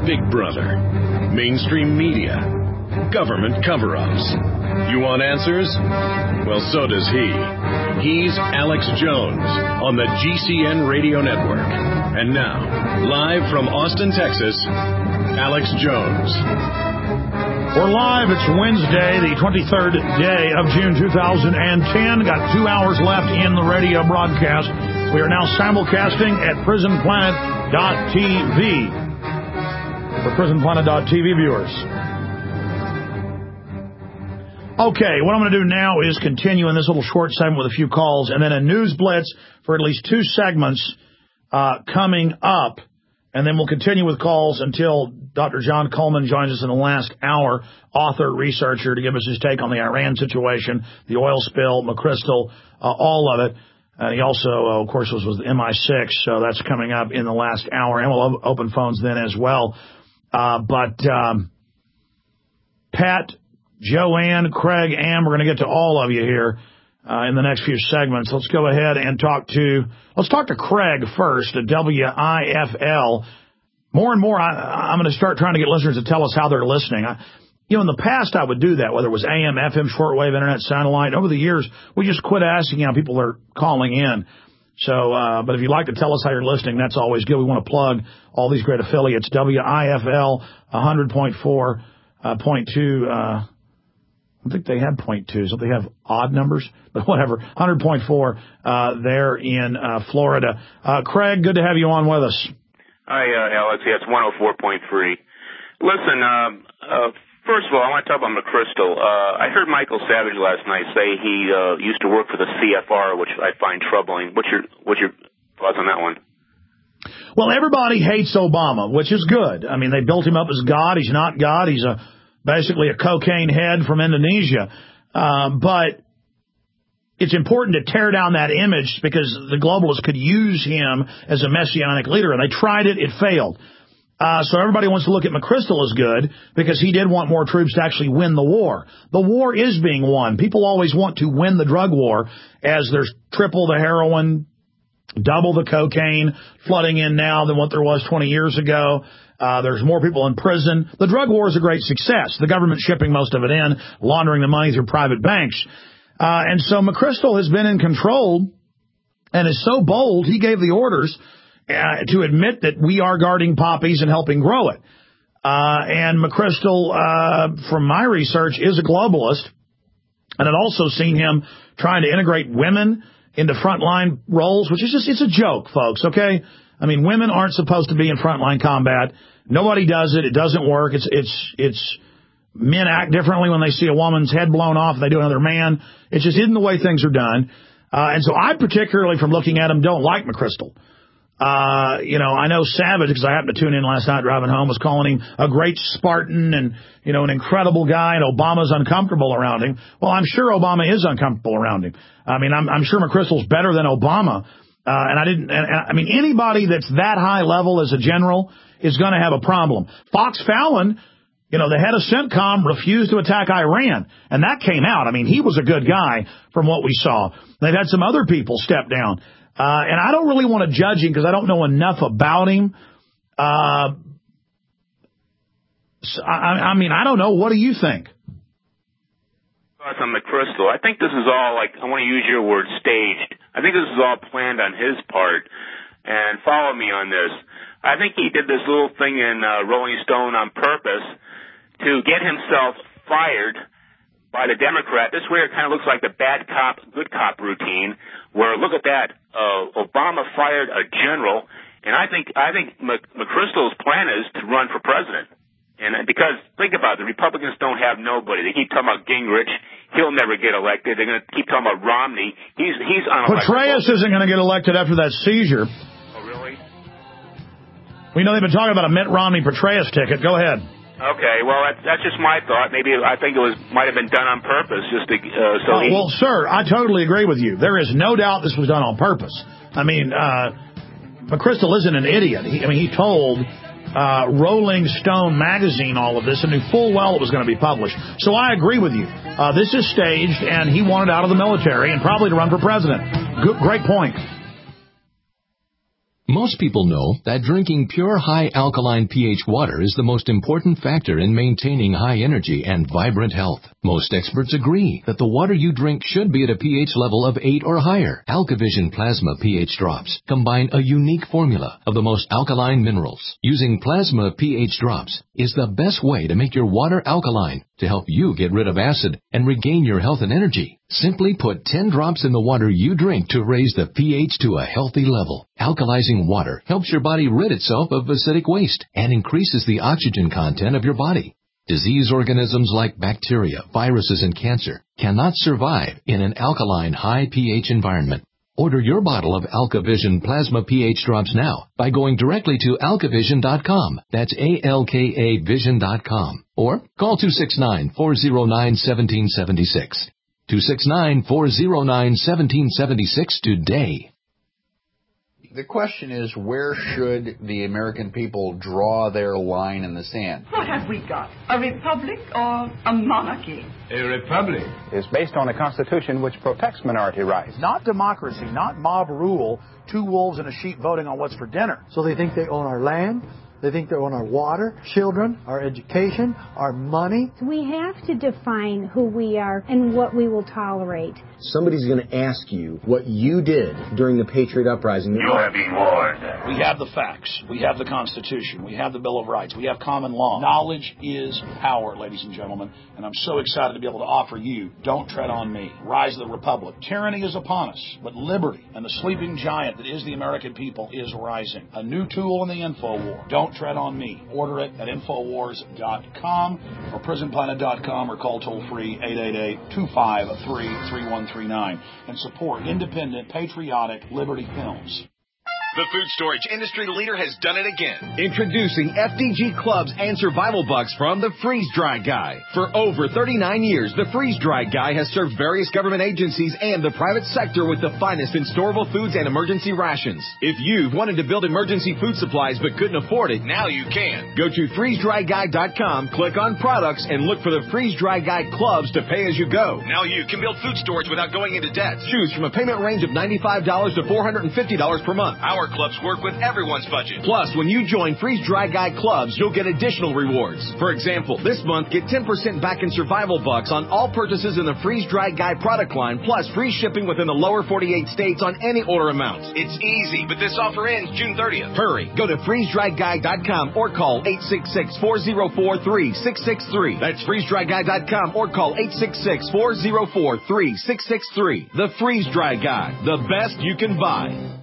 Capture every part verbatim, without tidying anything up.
Big Brother, mainstream media, government cover-ups. You want answers? Well, so does he. He's Alex Jones on the G C N Radio Network. And now, live from Austin, Texas, Alex Jones. We're live. It's Wednesday, the twenty-third day of June two thousand ten. Got two hours left in the radio broadcast. We are now simulcasting at prison planet dot t v for prison planet dot t v viewers. Okay, what I'm going to do now is continue in this little short segment with a few calls, and then a news blitz for at least two segments uh, coming up. And then we'll continue with calls until Doctor John Coleman joins us in the last hour, author, researcher, to give us his take on the Iran situation, the oil spill, McChrystal, uh, all of it. Uh, he also, uh, of course, was with M I six, so that's coming up in the last hour. And we'll open phones then as well. Uh, but um, Pat, Joanne, Craig, Ann, we're going to get to all of you here uh, in the next few segments. Let's go ahead and talk to, let's talk to Craig first at W I F L. More and more, I, I'm going to start trying to get listeners to tell us how they're listening. I, you know, in the past, I would do that, whether it was A M, F M, shortwave, internet, satellite. Over the years, we just quit asking how people are calling in. So, uh, but if you'd like to tell us how you're listening, that's always good. We want to plug all these great affiliates. W I F L, one hundred point four, uh, point two, uh, I think they had point two, so they have odd numbers, but whatever. one hundred point four uh, there in uh, Florida. Uh, Craig, good to have you on with us. Hi, uh, Alex. Yeah, it's one oh four point three. Listen, um, uh, first of all, I want to talk about McChrystal. Uh, I heard Michael Savage last night say he uh, used to work for the C F R, which I find troubling. What's your what's your thoughts on that one? Well, everybody hates Obama, which is good. I mean, they built him up as God. He's not God. He's a basically a cocaine head from Indonesia. Uh, but it's important to tear down that image because the globalists could use him as a messianic leader, and they tried it. It failed. Uh, so everybody wants to look at McChrystal as good because he did want more troops to actually win the war. The war is being won. People always want to win the drug war as there's triple the heroin, double the cocaine flooding in now than what there was twenty years ago. Uh, there's more people in prison. The drug war is a great success. The government shipping most of it in, laundering the money through private banks. Uh, and so McChrystal has been in control and is so bold, he gave the orders uh, to admit that we are guarding poppies and helping grow it. Uh, and McChrystal, uh, from my research, is a globalist. And I'd also seen him trying to integrate women into frontline roles, which is just, it's a joke, folks, okay? I mean, women aren't supposed to be in frontline combat. Nobody does it. It doesn't work. It's, it's, it's, men act differently when they see a woman's head blown off and they do another man. It just isn't the way things are done. Uh, and so I particularly, from looking at him, don't like McChrystal. Uh, you know, I know Savage, because I happened to tune in last night driving home, was calling him a great Spartan and, you know, an incredible guy, and Obama's uncomfortable around him. Well, I'm sure Obama is uncomfortable around him. I mean, I'm, I'm sure McChrystal's better than Obama. Uh, and I didn't, and, and, I mean, anybody that's that high level as a general is going to have a problem. Fox Fallon, you know, the head of CENTCOM refused to attack Iran, and that came out. I mean, he was a good guy from what we saw. They've had some other people step down. Uh, and I don't really want to judge him because I don't know enough about him. Uh, so I, I mean, I don't know. What do you think? On McChrystal, I think this is all, like, I want to use your word, staged. I think this is all planned on his part. And follow me on this. I think he did this little thing in uh, Rolling Stone on purpose to get himself fired by the Democrat. This way it kind of looks like the bad cop, good cop routine, where, look at that, uh, Obama fired a general, and I think I think McChrystal's plan is to run for president. And because, think about it, the Republicans don't have nobody. They keep talking about Gingrich. He'll never get elected. They're going to keep talking about Romney. He's he's unelectable. Petraeus isn't going to get elected after that seizure. Oh, really? We know they've been talking about a Mitt Romney-Petraeus ticket. Go ahead. Okay, well, that's, that's just my thought. Maybe I think it was might have been done on purpose, just to, uh, so. Uh, he... Well, sir, I totally agree with you. There is no doubt this was done on purpose. I mean, uh, McChrystal isn't an idiot. He, I mean, he told uh, Rolling Stone magazine all of this and knew full well it was going to be published. So I agree with you. Uh, this is staged, and he wanted out of the military and probably to run for president. Good, great point. Most people know that drinking pure high alkaline pH water is the most important factor in maintaining high energy and vibrant health. Most experts agree that the water you drink should be at a pH level of eight or higher. AlkaVision Plasma pH drops combine a unique formula of the most alkaline minerals. Using Plasma pH drops is the best way to make your water alkaline to help you get rid of acid and regain your health and energy. Simply put ten drops in the water you drink to raise the pH to a healthy level. Alkalizing water helps your body rid itself of acidic waste and increases the oxygen content of your body. Disease organisms like bacteria, viruses, and cancer cannot survive in an alkaline high pH environment. Order your bottle of AlkaVision Plasma pH drops now by going directly to alkavision dot com. That's A L K A vision dot com. Or call two six nine, four zero nine, one seven seven six. two six nine, four zero nine, one seven seven six today. The question is, where should the American people draw their line in the sand? What have we got? A republic or a monarchy? A republic is based on a constitution which protects minority rights. Not democracy, not mob rule, two wolves and a sheep voting on what's for dinner. So they think they own our land, they think they own our water, children, our education, our money. We have to define who we are and what we will tolerate. Somebody's going to ask you what you did during the Patriot Uprising. You have been warned. We have the facts. We have the Constitution. We have the Bill of Rights. We have common law. Knowledge is power, ladies and gentlemen. And I'm so excited to be able to offer you Don't Tread on Me, Rise of the Republic. Tyranny is upon us, but liberty and the sleeping giant that is the American people is rising. A new tool in the info war. Don't Tread on Me. Order it at infowars dot com or prison planet dot com or call toll-free eight eight eight, two five three, three one three nine and support independent, patriotic Liberty Films. The food storage industry leader has done it again. Introducing F D G Clubs and Survival Bucks from the Freeze Dry Guy. For over thirty-nine years, the Freeze Dry Guy has served various government agencies and the private sector with the finest in storable foods and emergency rations. If you've wanted to build emergency food supplies but couldn't afford it, now you can. Go to freeze dry guy dot com, click on products, and look for the Freeze Dry Guy Clubs to pay as you go. Now you can build food storage without going into debt. Choose from a payment range of ninety-five dollars to four hundred fifty dollars per month. Our clubs work with everyone's budget. Plus, when you join Freeze Dry Guy Clubs, you'll get additional rewards. For example, this month, get ten percent back in Survival Bucks on all purchases in the Freeze Dry Guy product line, plus free shipping within the lower forty-eight states on any order amounts. It's easy, but this offer ends June thirtieth. Hurry. Go to freeze dry guy dot com or call eight six six, four zero four, three six six three. That's freeze dry guy dot com or call eight six six, four zero four, three six six three. The Freeze Dry Guy, the best you can buy.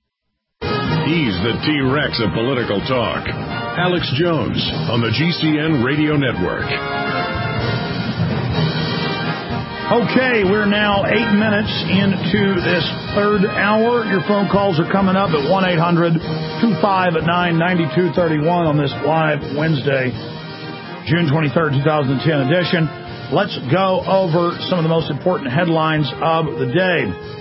He's the T-Rex of political talk. Alex Jones on the G C N Radio Network. Okay, we're now eight minutes into this third hour. Your phone calls are coming up at one eight hundred, two five nine, nine two three one on this live Wednesday, June twenty-third, twenty ten edition. Let's go over some of the most important headlines of the day.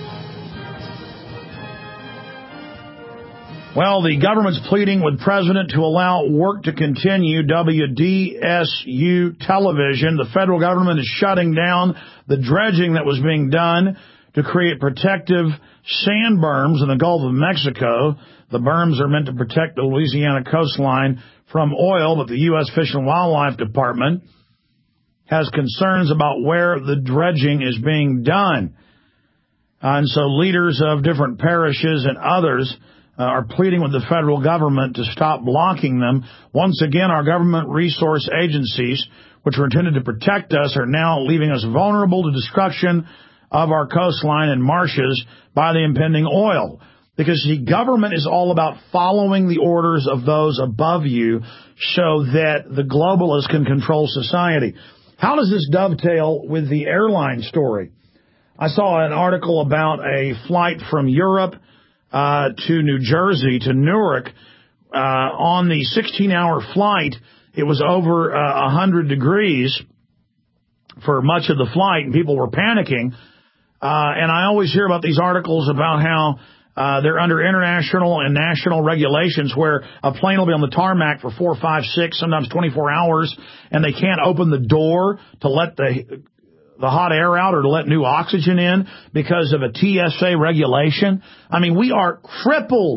Well, the government's pleading with President to allow work to continue. W D S U television. The federal government is shutting down the dredging that was being done to create protective sand berms in the Gulf of Mexico. The berms are meant to protect the Louisiana coastline from oil, but the U S Fish and Wildlife Department has concerns about where the dredging is being done. And so leaders of different parishes and others Uh, are pleading with the federal government to stop blocking them. Once again, our government resource agencies, which were intended to protect us, are now leaving us vulnerable to destruction of our coastline and marshes by the impending oil. Because the government is all about following the orders of those above you so that the globalists can control society. How does this dovetail with the airline story? I saw an article about a flight from Europe Uh, to New Jersey, to Newark. Uh, on the sixteen-hour flight, it was over uh, one hundred degrees for much of the flight, and people were panicking. Uh, and I always hear about these articles about how uh, they're under international and national regulations where a plane will be on the tarmac for four, five, six, sometimes twenty-four hours, and they can't open the door to let the the hot air out or to let new oxygen in because of a T S A regulation. I mean, we are crippled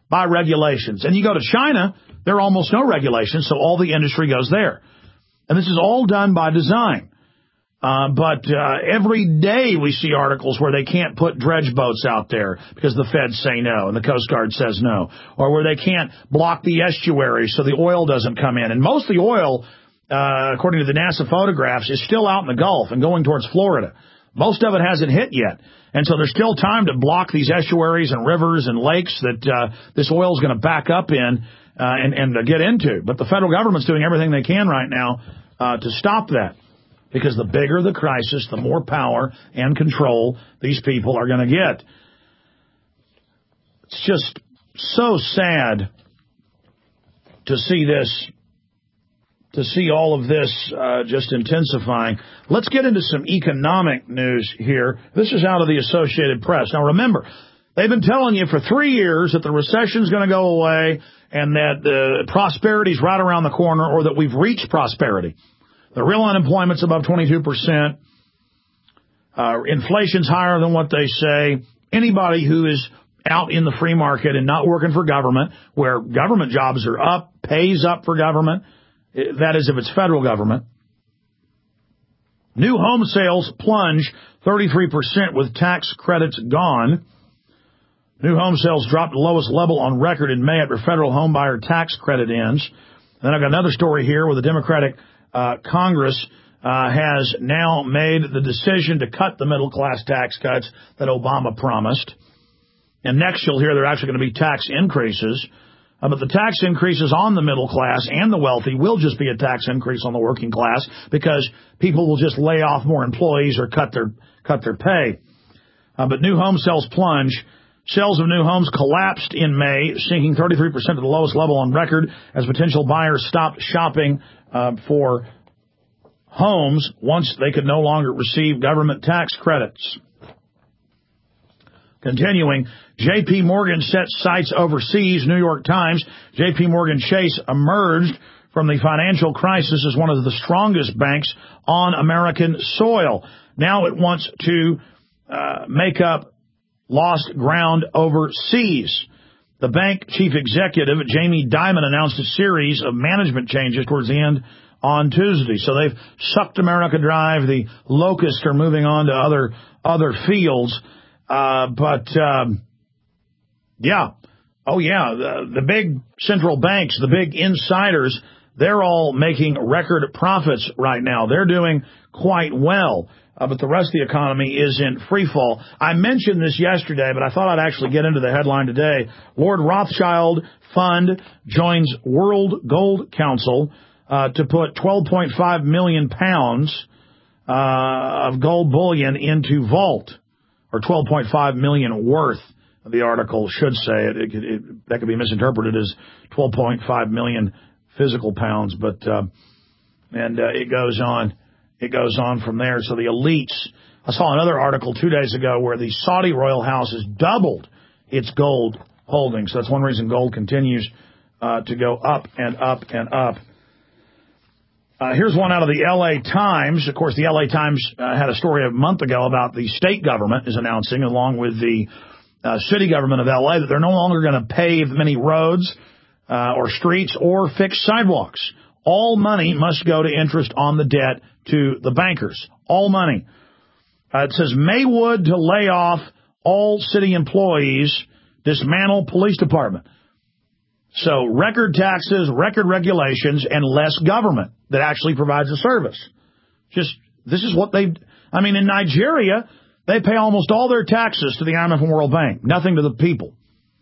by regulations. And you go to China, there are almost no regulations, so all the industry goes there. And this is all done by design. Uh, but uh, every day we see articles where they can't put dredge boats out there because the feds say no and the Coast Guard says no, or where they can't block the estuary so the oil doesn't come in. And most of the oil, uh, according to the NASA photographs, is still out in the Gulf and going towards Florida. Most of it hasn't hit yet. And so there's still time to block these estuaries and rivers and lakes that uh, this oil is going to back up in uh, and, and uh, get into. But the federal government's doing everything they can right now uh, to stop that. Because the bigger the crisis, the more power and control these people are going to get. It's just so sad to see this, to see all of this uh, just intensifying. Let's get into some economic news here. This is out of the Associated Press. Now remember, they've been telling you for three years that the recession's going to go away and that uh, prosperity's right around the corner, or that we've reached prosperity. The real unemployment's above twenty-two percent. Uh, inflation's higher than what they say. Anybody who is out in the free market and not working for government, where government jobs are up, pays up for government, that is if it's federal government. New home sales plunge thirty-three percent with tax credits gone. New home sales dropped to the lowest level on record in May after federal home buyer tax credit ends. And then I've got another story here where the Democratic Uh, Congress uh, has now made the decision to cut the middle-class tax cuts that Obama promised. And next you'll hear there are actually going to be tax increases. Uh, but the tax increases on the middle class and the wealthy will just be a tax increase on the working class because people will just lay off more employees or cut their cut their pay. Uh, but new home sales plunge. Sales of new homes collapsed in May, sinking thirty-three percent to the lowest level on record as potential buyers stopped shopping uh, for homes once they could no longer receive government tax credits. Continuing, J P. Morgan sets sights overseas. New York Times, J P. Morgan Chase emerged from the financial crisis as one of the strongest banks on American soil. Now it wants to uh, make up lost ground overseas. The bank chief executive, Jamie Dimon, announced a series of management changes towards the end on Tuesday. So they've sucked America dry. The locusts are moving on to other other fields. Uh, but, um, yeah. Oh, yeah. The, the big central banks, the big insiders, they're all making record profits right now. They're doing quite well. Uh, but the rest of the economy is in free fall. I mentioned this yesterday, but I thought I'd actually get into the headline today. Lord Rothschild Fund joins World Gold Council uh, to put twelve point five million pounds uh, of gold bullion into vault, or twelve point five million worth. The article should say it. It, it, it that could be misinterpreted as twelve point five million physical pounds, but uh, and uh, it goes on. It goes on from there. So the elites, I saw another article two days ago where the Saudi royal house has doubled its gold holdings. So that's one reason gold continues uh, to go up and up and up. Uh, here's one out of the L A Times. Of course, the L A Times uh, had a story a month ago about the state government is announcing, along with the uh, city government of L A, that they're no longer going to pave many roads uh, or streets or fix sidewalks. All money must go to interest on the debt to the bankers. All money. Uh, it says Maywood to lay off all city employees, dismantle police department. So record taxes, record regulations, and less government that actually provides a service. Just, this is what they, I mean, in Nigeria, they pay almost all their taxes to the I M F and World Bank, nothing to the people.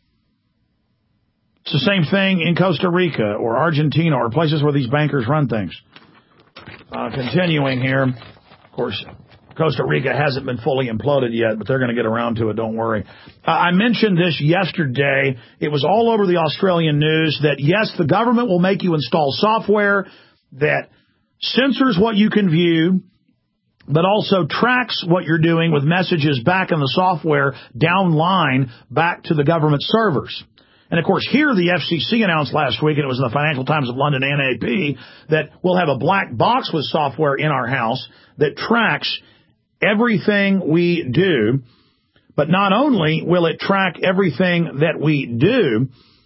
It's the same thing in Costa Rica or Argentina or places where these bankers run things. Uh, continuing here, of course, Costa Rica hasn't been fully imploded yet, but they're going to get around to it, don't worry. Uh, I mentioned this yesterday. It was all over the Australian news that, yes, the government will make you install software that censors what you can view, but also tracks what you're doing with messages back in the software downline back to the government servers. And, of course, here the F C C announced last week, and it was in the Financial Times of London and A P, that we'll have a black box with software in our house that tracks everything we do. But not only will it track everything that we do,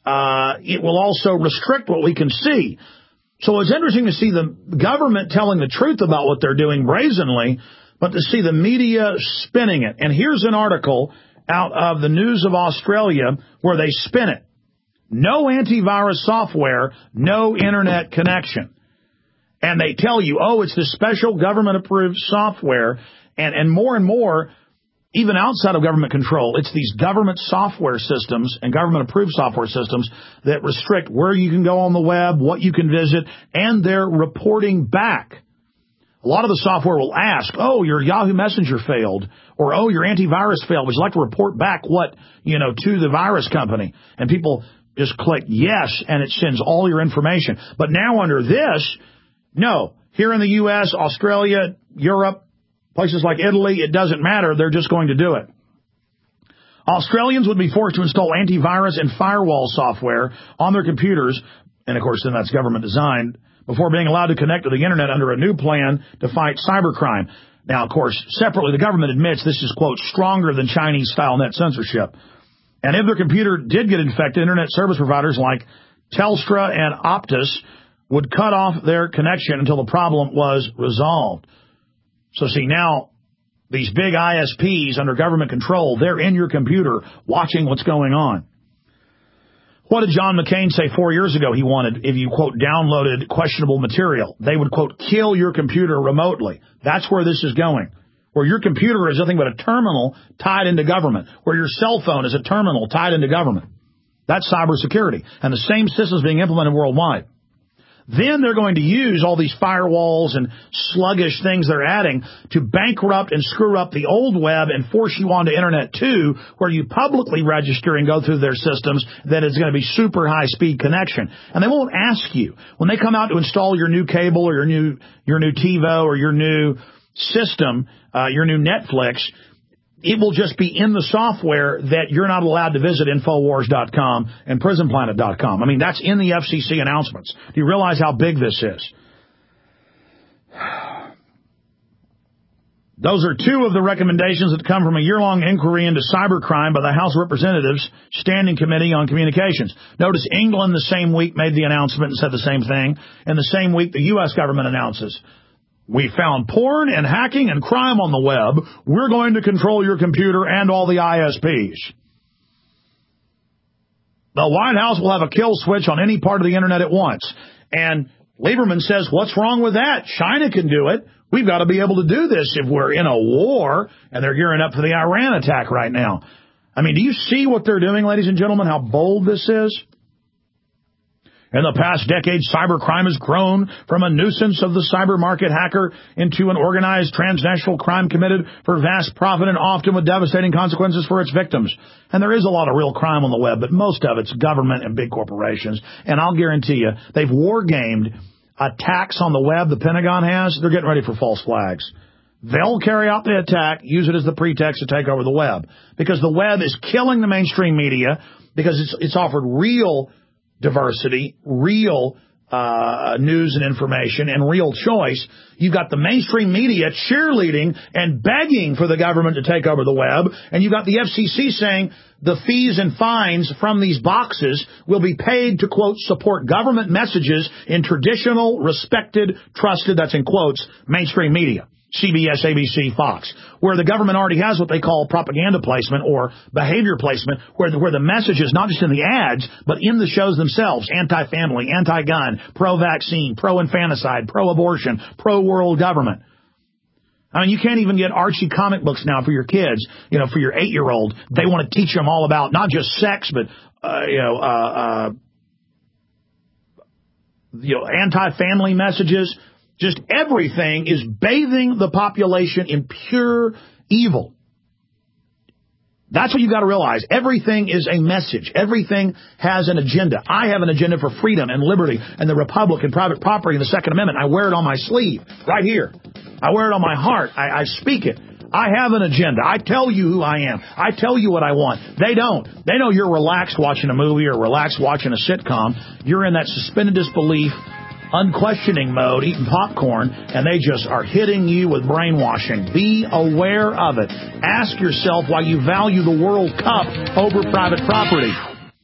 uh, it will also restrict what we can see. So it's interesting to see the government telling the truth about what they're doing brazenly, but to see the media spinning it. And here's an article out of the News of Australia where they spin it. No antivirus software, no internet connection. And they tell you, oh, it's this special government-approved software, and, and more and more, even outside of government control, it's these government software systems and government-approved software systems that restrict where you can go on the web, what you can visit, and they're reporting back. A lot of the software will ask, oh, your Yahoo Messenger failed, or oh, your antivirus failed. Would you like to report back what, you know, to the virus company? And people just click yes, and it sends all your information. But now under this, no, here in the U S, Australia, Europe, places like Italy, it doesn't matter. They're just going to do it. Australians would be forced to install antivirus and firewall software on their computers, and of course then that's government designed, before being allowed to connect to the internet under a new plan to fight cybercrime. Now, of course, separately, the government admits this is, quote, stronger than Chinese-style net censorship. And if their computer did get infected, internet service providers like Telstra and Optus would cut off their connection until the problem was resolved. So see, now these big I S Ps under government control, they're in your computer watching what's going on. What did John McCain say four years ago he wanted if you, quote, downloaded questionable material? They would, quote, kill your computer remotely. That's where this is going. Where your computer is nothing but a terminal tied into government. Where your cell phone is a terminal tied into government. That's cybersecurity. And the same system is being implemented worldwide. Then they're going to use all these firewalls and sluggish things they're adding to bankrupt and screw up the old web and force you onto Internet two, where you publicly register and go through their systems that it's going to be super high-speed connection. And they won't ask you. When they come out to install your new cable or your new your new TiVo or your new system, uh, your new Netflix, it will just be in the software that you're not allowed to visit Infowars dot com and Prison Planet dot com. I mean, that's in the F C C announcements. Do you realize how big this is? Those are two of the recommendations that come from a year-long inquiry into cybercrime by the House of Representatives Standing Committee on Communications. Notice England the same week made the announcement and said the same thing. And the same week the U S government announces, we found porn and hacking and crime on the web. We're going to control your computer and all the I S Ps. The White House will have a kill switch on any part of the Internet at once. And Lieberman says, what's wrong with that? China can do it. We've got to be able to do this if we're in a war, and they're gearing up for the Iran attack right now. I mean, do you see what they're doing, ladies and gentlemen, how bold this is? In the past decade, cybercrime has grown from a nuisance of the cyber market hacker into an organized transnational crime committed for vast profit and often with devastating consequences for its victims. And there is a lot of real crime on the web, but most of it's government and big corporations. And I'll guarantee you, they've war-gamed attacks on the web the Pentagon has. They're getting ready for false flags. They'll carry out the attack, use it as the pretext to take over the web. Because the web is killing the mainstream media because it's, it's offered real diversity, real uh news and information, and real choice. You've got the mainstream media cheerleading and begging for the government to take over the web, and you've got the F C C saying the fees and fines from these boxes will be paid to, quote, support government messages in traditional, respected, trusted, that's in quotes, mainstream media. C B S, A B C, Fox, where the government already has what they call propaganda placement or behavior placement, where the, where the message is not just in the ads, but in the shows themselves, anti-family, anti-gun, pro-vaccine, pro-infanticide, pro-abortion, pro-world government. I mean, you can't even get Archie comic books now for your kids, you know, for your eight-year-old. They want to teach them all about not just sex, but, uh, you know, uh, uh, you know, anti-family messages. Just everything is bathing the population in pure evil. That's what you've got to realize. Everything is a message. Everything has an agenda. I have an agenda for freedom and liberty and the republic and private property and the Second Amendment. I wear it on my sleeve right here. I wear it on my heart. I, I speak it. I have an agenda. I tell you who I am. I tell you what I want. They don't. They know you're relaxed watching a movie or relaxed watching a sitcom. You're in that suspended disbelief, unquestioning mode, eating popcorn, and they just are hitting you with brainwashing. Be aware of it. Ask yourself why you value the World Cup over private property.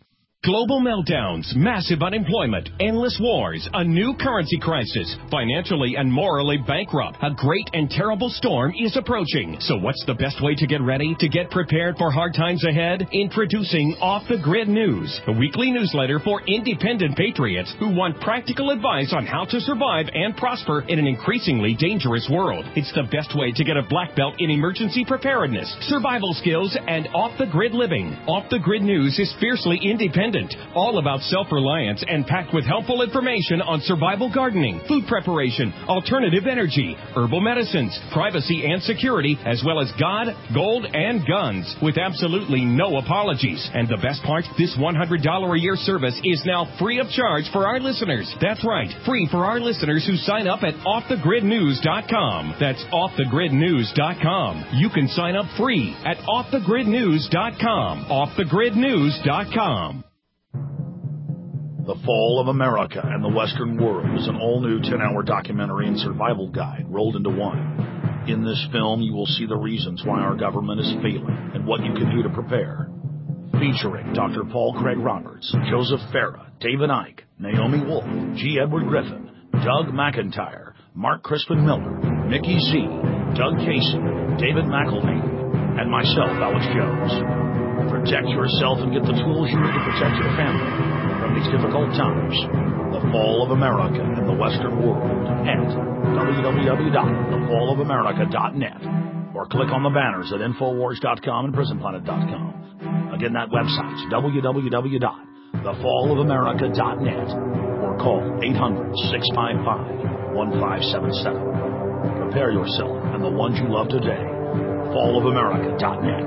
Global meltdowns, massive unemployment, endless wars, a new currency crisis, financially and morally bankrupt. A great and terrible storm is approaching. So what's the best way to get ready, to get prepared for hard times ahead? Introducing Off the Grid News, a weekly newsletter for independent patriots who want practical advice on how to survive and prosper in an increasingly dangerous world. It's the best way to get a black belt in emergency preparedness, survival skills, and off-the-grid living. Off the Grid News is fiercely independent, all about self-reliance and packed with helpful information on survival gardening, food preparation, alternative energy, herbal medicines, privacy and security, as well as God, gold, and guns, with absolutely no apologies. And the best part, this one hundred dollars a year service is now free of charge for our listeners. That's right, free for our listeners who sign up at off the grid news dot com. That's off the grid news dot com. You can sign up free at off the grid news dot com. off the grid news dot com. The Fall of America and the Western World is an all-new ten-hour documentary and survival guide rolled into one. In this film, you will see the reasons why our government is failing and what you can do to prepare. Featuring Doctor Paul Craig Roberts, Joseph Farah, David Icke, Naomi Wolf, G. Edward Griffin, Doug McIntyre, Mark Crispin Miller, Mickey Z, Doug Casey, David McElhaney, and myself, Alex Jones. Protect yourself and get the tools you need to protect your family from these difficult times. The Fall of America and the Western World at w w w dot the fall of america dot net or click on the banners at infowars dot com and prison planet dot com. Again, that website's w w w dot the fall of america dot net or call eight hundred, six five five, one five seven seven. Prepare yourself and the ones you love today. fall of america dot net.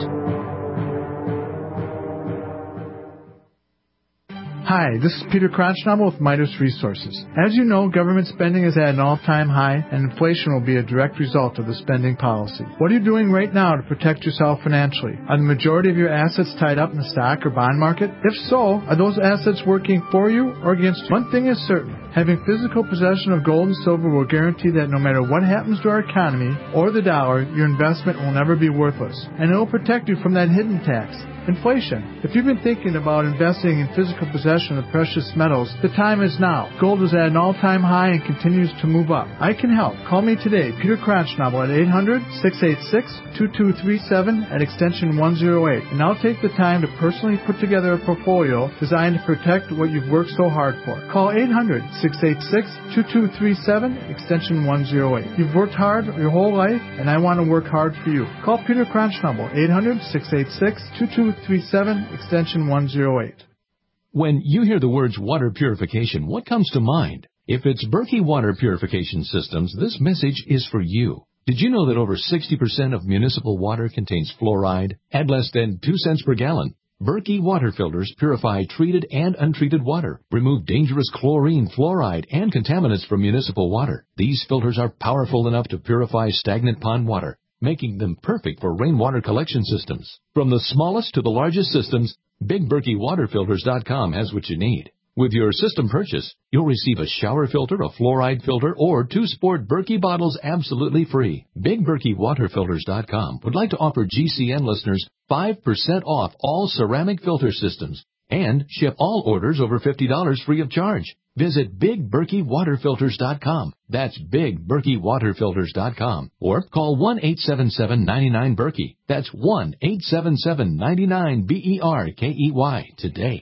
Hi, this is Peter Kronschnabel with Midas Resources. As you know, government spending is at an all-time high, and inflation will be a direct result of the spending policy. What are you doing right now to protect yourself financially? Are the majority of your assets tied up in the stock or bond market? If so, are those assets working for you or against you? One thing is certain. Having physical possession of gold and silver will guarantee that no matter what happens to our economy or the dollar, your investment will never be worthless, and it will protect you from that hidden tax, inflation. If you've been thinking about investing in physical possession of precious metals, the time is now. Gold is at an all-time high and continues to move up. I can help. Call me today, Peter Kronschnabel, at eight hundred, six eight six, two two three seven at extension one oh eight, and I'll take the time to personally put together a portfolio designed to protect what you've worked so hard for. Call eight hundred, six eight six, two two three seven, extension one oh eight. You've worked hard your whole life, and I want to work hard for you. Call Peter Kronschnabel, eight hundred, six eight six, two two three seven, extension one oh eight. When you hear the words water purification, what comes to mind? If it's Berkey Water Purification Systems, this message is for you. Did you know that over sixty percent of municipal water contains fluoride at less than two cents per gallon? Berkey water filters purify treated and untreated water, remove dangerous chlorine, fluoride, and contaminants from municipal water. These filters are powerful enough to purify stagnant pond water, making them perfect for rainwater collection systems. From the smallest to the largest systems, Big Berkey Water Filters dot com has what you need. With your system purchase, you'll receive a shower filter, a fluoride filter, or two sport Berkey bottles absolutely free. Big Berkey Water Filters dot com would like to offer G C N listeners five percent off all ceramic filter systems and ship all orders over fifty dollars free of charge. Visit Big Berkey Water Filters dot com. That's Big Berkey Water Filters dot com. Or call one eight seven seven, nine nine, Berkey. That's one eight seven seven, nine nine, B E R K E Y today.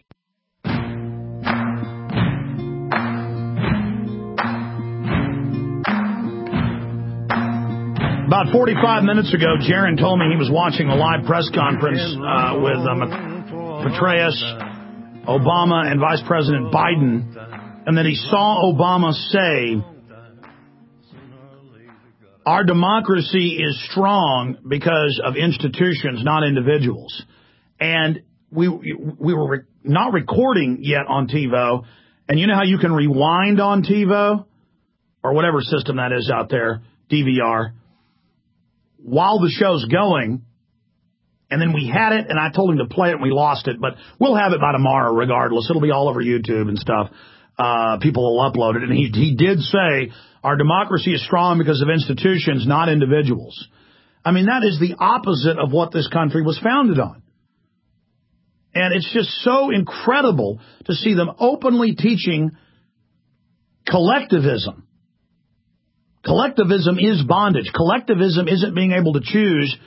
About forty-five minutes ago, Jaron told me he was watching a live press conference uh, with um, Petraeus, Obama, and Vice President Biden, and that he saw Obama say, our democracy is strong because of institutions, not individuals. And we we were re- not recording yet on TiVo, and you know how you can rewind on TiVo, or whatever system that is out there, D V R, while the show's going, and then we had it, and I told him to play it, and we lost it, but we'll have it by tomorrow regardless. It'll be all over YouTube and stuff. Uh, people will upload it, and he, he did say, our democracy is strong because of institutions, not individuals. I mean, that is the opposite of what this country was founded on. And it's just so incredible to see them openly teaching collectivism. Collectivism is bondage. Collectivism isn't being able to choose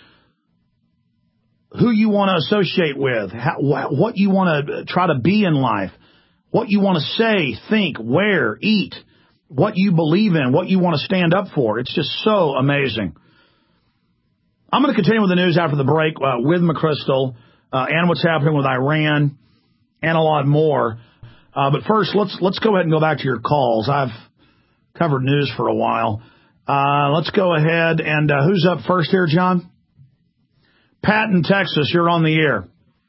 who you want to associate with, how, what you want to try to be in life, what you want to say, think, wear, eat, what you believe in, what you want to stand up for. It's just so amazing. I'm going to continue with the news after the break uh, with McChrystal uh, and what's happening with Iran and a lot more. Uh, but first, let's let's go ahead and go back to your calls. I've covered news for a while. Uh, let's go ahead and uh, who's up first here, John? Pat in Texas, you're on the air.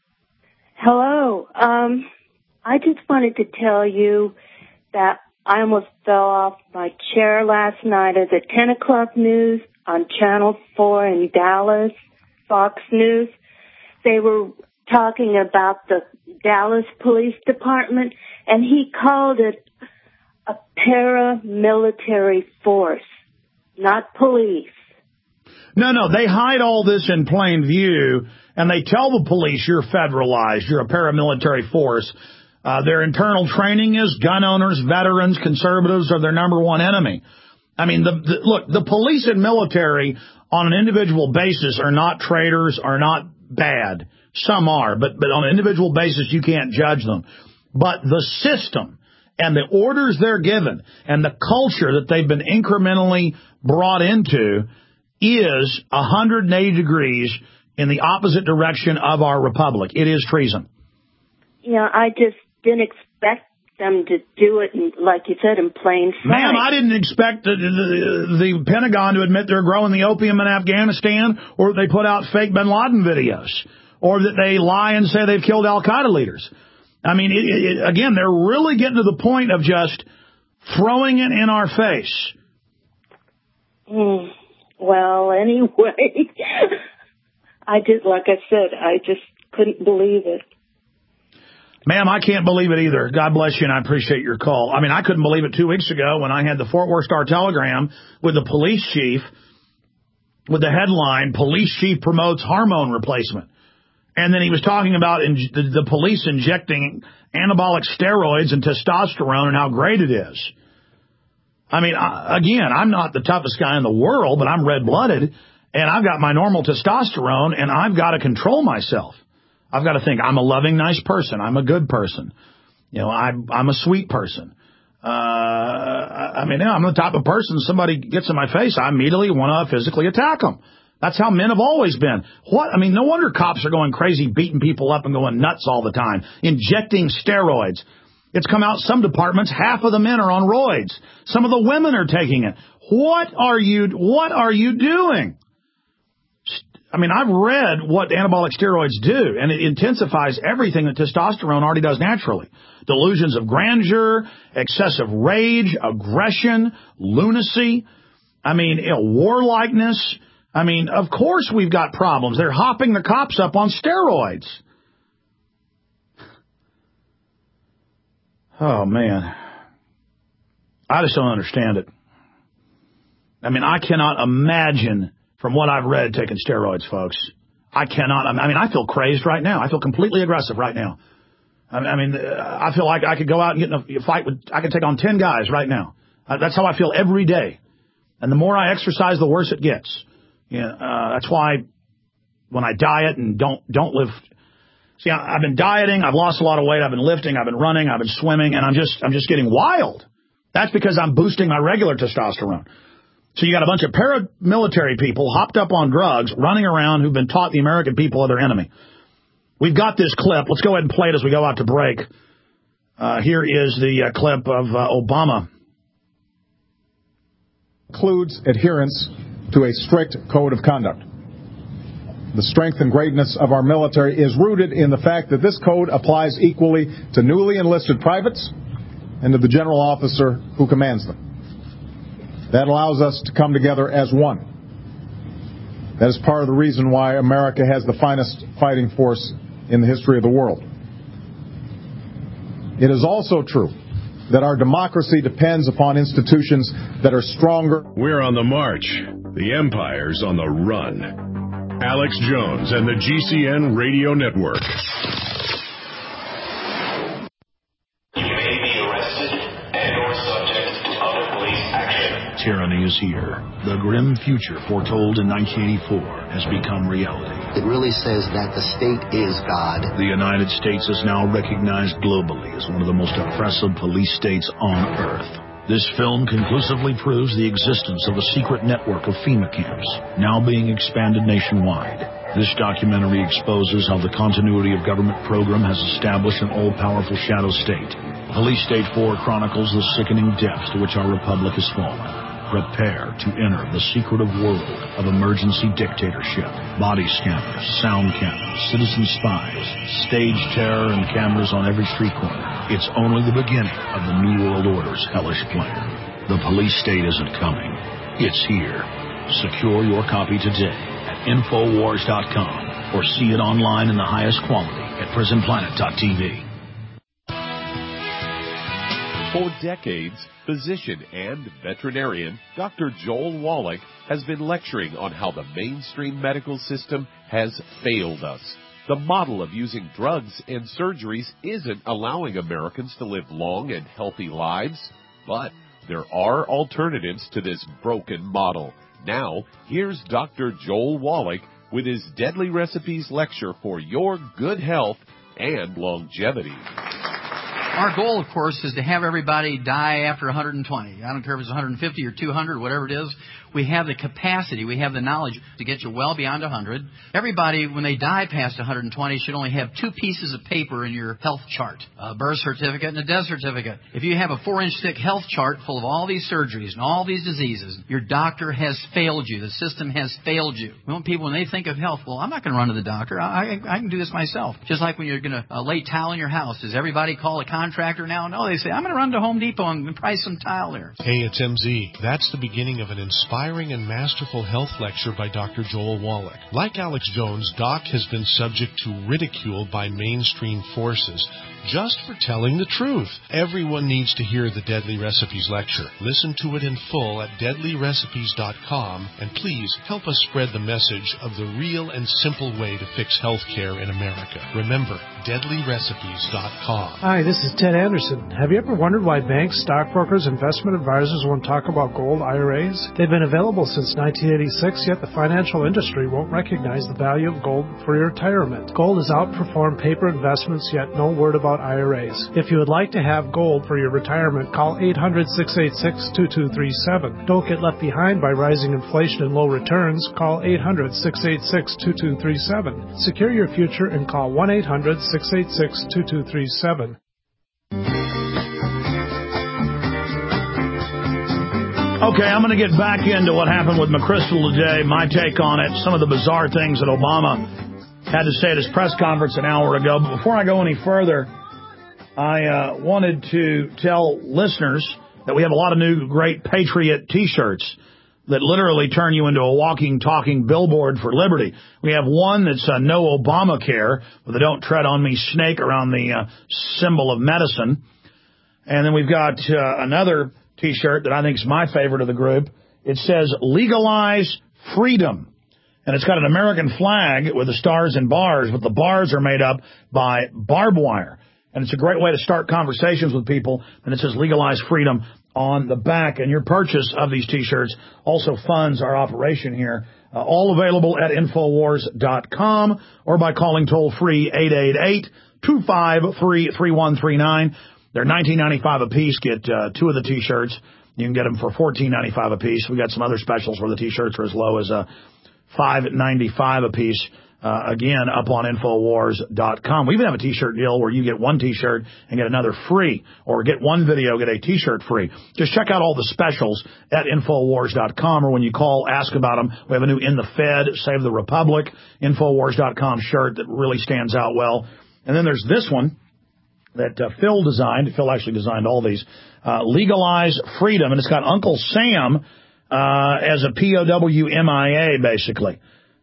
Hello. Um, I just wanted to tell you that I almost fell off my chair last night at the ten o'clock news on Channel four in Dallas, Fox News. They were talking about the Dallas Police Department, and he called it a paramilitary force, not police. No, no, they hide all this in plain view, and they tell the police you're federalized, you're a paramilitary force. Uh, their internal training is gun owners, veterans, conservatives are their number one enemy. I mean, the, the, look, the police and military on an individual basis are not traitors, are not bad. Some are, but, but on an individual basis, you can't judge them. But the system and the orders they're given and the culture that they've been incrementally brought into is one hundred eighty degrees in the opposite direction of our republic. It is treason. Yeah, I just didn't expect them to do it, in, like you said, in plain sight. Ma'am, I didn't expect the, the, the Pentagon to admit they're growing the opium in Afghanistan, or that they put out fake bin Laden videos, or that they lie and say they've killed al-Qaeda leaders. I mean, it, it, again, they're really getting to the point of just throwing it in our face. Mm. Well, anyway, I did, like I said, I just couldn't believe it. Ma'am, I can't believe it either. God bless you, and I appreciate your call. I mean, I couldn't believe it two weeks ago when I had the Fort Worth Star-Telegram with the police chief with the headline, Police Chief Promotes Hormone Replacement. And then he was talking about in, the, the police injecting anabolic steroids and testosterone and how great it is. I mean, I, again, I'm not the toughest guy in the world, but I'm red-blooded, and I've got my normal testosterone, and I've got to control myself. I've got to think I'm a loving, nice person. I'm a good person. You know, I, I'm a sweet person. Uh, I mean, I'm the type of person, somebody gets in my face, I immediately want to physically attack them. That's how men have always been. What? I mean, no wonder cops are going crazy, beating people up and going nuts all the time, injecting steroids. It's come out some departments, half of the men are on roids. Some of the women are taking it. What are you, what are you doing? I mean, I've read what anabolic steroids do, and it intensifies everything that testosterone already does naturally. Delusions of grandeur, excessive rage, aggression, lunacy. I mean, you know, warlikeness. I mean, of course we've got problems. They're hopping the cops up on steroids. Oh, man. I just don't understand it. I mean, I cannot imagine, from what I've read, taking steroids, folks. I cannot. I mean, I feel crazed right now. I feel completely aggressive right now. I mean, I feel like I could go out and get in a fight with, I could take on ten guys right now. That's how I feel every day. And the more I exercise, the worse it gets. Yeah, uh, that's why when I diet and don't don't live. See, I, I've been dieting. I've lost a lot of weight. I've been lifting. I've been running. I've been swimming, and I'm just I'm just getting wild. That's because I'm boosting my regular testosterone. So you got a bunch of paramilitary people hopped up on drugs, running around, who've been taught the American people are their enemy. We've got this clip. Let's go ahead and play it as we go out to break. Uh, here is the uh, clip of uh, Obama. Includes adherence to a strict code of conduct. The strength and greatness of our military is rooted in the fact that this code applies equally to newly enlisted privates and to the general officer who commands them. That allows us to come together as one. That is part of the reason why America has the finest fighting force in the history of the world. It is also true that our democracy depends upon institutions that are stronger. We're on the march. The empire's on the run. Alex Jones and the G C N Radio Network. tyranny is here. The grim future foretold in nineteen eighty-four has become reality. It really says that the state is God. The United States is now recognized globally as one of the most oppressive police states on earth. This film conclusively proves the existence of a secret network of FEMA camps, now being expanded nationwide. This documentary exposes how the continuity of government program has established an all-powerful shadow state. Police State four chronicles the sickening depths to which our republic has fallen. Prepare to enter the secretive world of emergency dictatorship, body scanners, sound cameras, citizen spies, stage terror, and cameras on every street corner. It's only the beginning of the New World Order's hellish plan. The police state isn't coming. It's here. Secure your copy today at Infowars dot com or see it online in the highest quality at Prison Planet dot T V. For decades, physician and veterinarian Doctor Joel Wallach has been lecturing on how the mainstream medical system has failed us. The model of using drugs and surgeries isn't allowing Americans to live long and healthy lives, but there are alternatives to this broken model. Now, here's Doctor Joel Wallach with his Deadly Recipes lecture for your good health and longevity. Our goal, of course, is to have everybody die after one hundred twenty. I don't care if it's one hundred fifty or two hundred, whatever it is. We have the capacity, we have the knowledge to get you well beyond one hundred. Everybody, when they die past one hundred twenty, should only have two pieces of paper in your health chart, a birth certificate and a death certificate. If you have a four-inch thick health chart full of all these surgeries and all these diseases, your doctor has failed you. The system has failed you. We want people, when they think of health, well, I'm not going to run to the doctor. I, I, I can do this myself. Just like when you're going to uh, lay tile in your house. Does everybody call a contractor now? No, they say, I'm going to run to Home Depot and price some tile there. Hey, it's M Z. That's the beginning of an inspiring and masterful health lecture by Doctor Joel Wallach. Like Alex Jones, Doc has been subject to ridicule by mainstream forces just for telling the truth. Everyone needs to hear the Deadly Recipes lecture. Listen to it in full at deadly recipes dot com, and please help us spread the message of the real and simple way to fix health care in America. Remember, deadly recipes dot com. Hi, this is Ted Anderson. Have you ever wondered why banks, stockbrokers, investment advisors won't talk about gold I R As? They've been available since nineteen eighty-six, yet the financial industry won't recognize the value of gold for your retirement. Gold has outperformed paper investments, yet no word about I R As. If you would like to have gold for your retirement, call eight hundred, six eight six, two two three seven. Don't get left behind by rising inflation and low returns. Call eight hundred, six eight six, two two three seven. Secure your future and call one eight hundred, six eight six, two two three seven. Okay, I'm going to get back into what happened with McChrystal today, my take on it, some of the bizarre things that Obama had to say at his press conference an hour ago. But before I go any further, I uh, wanted to tell listeners that we have a lot of new great Patriot T-shirts that literally turn you into a walking, talking billboard for liberty. We have one that's uh, No Obamacare, with a Don't Tread on Me snake around the uh, symbol of medicine. And then we've got uh, another T-shirt that I think is my favorite of the group. It says, Legalize Freedom. And it's got an American flag with the stars and bars, but the bars are made up by barbed wire. And it's a great way to start conversations with people. And it says Legalize Freedom on the back. And your purchase of these T-shirts also funds our operation here. Uh, all available at Infowars dot com or by calling toll-free eight eight eight, two five three, three one three nine. They're nineteen ninety-five a piece. Get uh, two of the T-shirts. You can get them for fourteen ninety-five a piece. We got some other specials where the T-shirts are as low as uh, five ninety-five a piece. Uh, again, up on Infowars dot com. We even have a T-shirt deal where you get one T-shirt and get another free, or get one video, get a T-shirt free. Just check out all the specials at Infowars dot com, or when you call, ask about them. We have a new In the Fed, Save the Republic, Infowars dot com shirt that really stands out well. And then there's this one that uh, Phil designed. Phil actually designed all these. Uh, Legalize Freedom, and it's got Uncle Sam uh, as a P O W M I A, basically.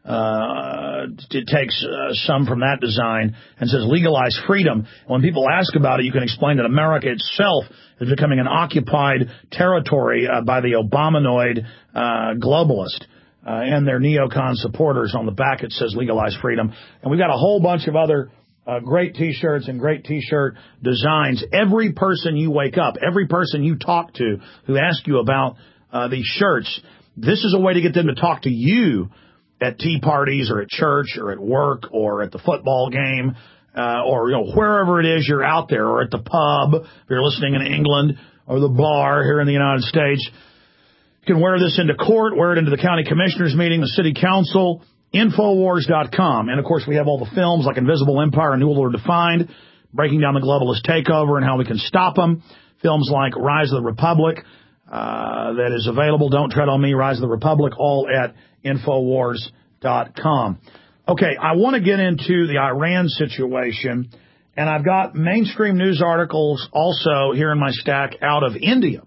Uh, it takes uh, some from that design and says Legalize Freedom. When people ask about it, you can explain that America itself is becoming an occupied territory uh, by the Obamanoid uh, globalist uh, and their neocon supporters. On the back it says Legalize Freedom. And we've got a whole bunch of other Uh, great T-shirts and great T-shirt designs. Every person you wake up, every person you talk to who asks you about uh, these shirts. This is a way to get them to talk to you at tea parties or at church or at work or at the football game uh, or, you know, wherever it is you're out there, or at the pub if you're listening in England, or the bar here in the United States. You can wear this into court, wear it into the county commissioners meeting, the city council, Infowars dot com. And, of course, we have all the films like Invisible Empire and New World Order Defined, breaking down the globalist takeover and how we can stop them. Films like Rise of the Republic, uh, that is available. Don't Tread on Me, Rise of the Republic, all at Infowars dot com. Okay, I want to get into the Iran situation, and I've got mainstream news articles also here in my stack out of India,